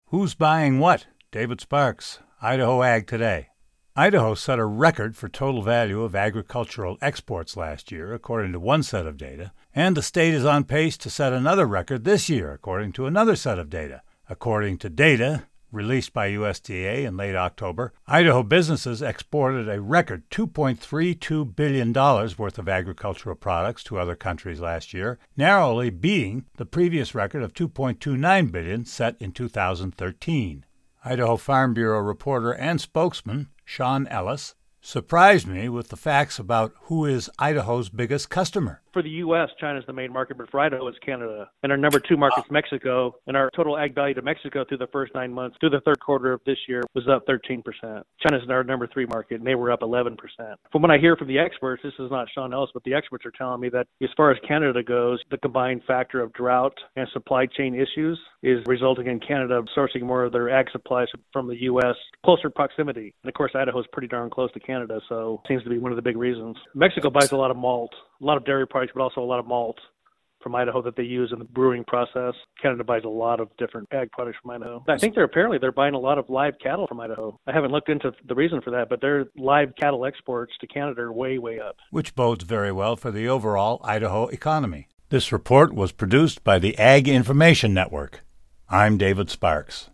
Who's buying what? David Sparks, Idaho Ag Today. Idaho set a record for total value of agricultural exports last year, according to one set of data, and the state is on pace to set another record this year, according to another set of data. According to data released by USDA in late October, Idaho businesses exported a record $2.32 billion worth of agricultural products to other countries last year, narrowly beating the previous record of $2.29 billion set in 2013. Idaho Farm Bureau reporter and spokesman Sean Ellis surprised me with the facts about who is Idaho's biggest customer. For the U.S., China's the main market, but for Idaho, it's Canada. And our number two market's Mexico. And our total ag value to Mexico through the first 9 months, through the third quarter of this year, was up 13%. China's our number three market, and they were up 11%. From what I hear from the experts, this is not Sean Ellis, but the experts are telling me that as far as Canada goes, the combined factor of drought and supply chain issues is resulting in Canada sourcing more of their ag supplies from the U.S. closer proximity. And of course, Idaho's pretty darn close to Canada, so it seems to be one of the big reasons. Mexico buys a lot of malt, a lot of dairy products, but also a lot of malt from Idaho that they use in the brewing process. Canada buys a lot of different ag products from Idaho. I think they're buying a lot of live cattle from Idaho. I haven't looked into the reason for that, but their live cattle exports to Canada are way, way up. Which bodes very well for the overall Idaho economy. This report was produced by the Ag Information Network. I'm David Sparks.